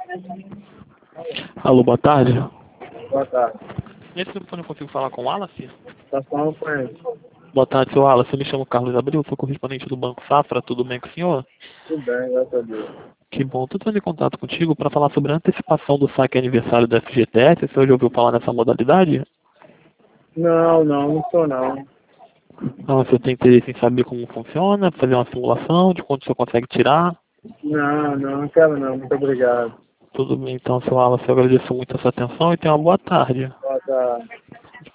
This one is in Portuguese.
Alô, boa tarde. Boa tarde. Nesse telefone eu consigo falar com o Wallace? Tá falando com ele. Boa tarde, seu Wallace. Eu me chamo Carlos Abril, sou correspondente do Banco Safra. Tudo bem com o senhor? Tudo bem, graças a Deus. Que bom. Estou entrando em contato contigo para falar sobre a antecipação do saque aniversário da FGTS. O senhor já ouviu falar nessa modalidade? Não sou não. Não, você tem interesse em saber como funciona, fazer uma simulação de quanto o senhor consegue tirar? Não quero não. Muito obrigado. Tudo bem, então, seu Wallace. Eu agradeço muito a sua atenção e tenha uma boa tarde. Boa tarde.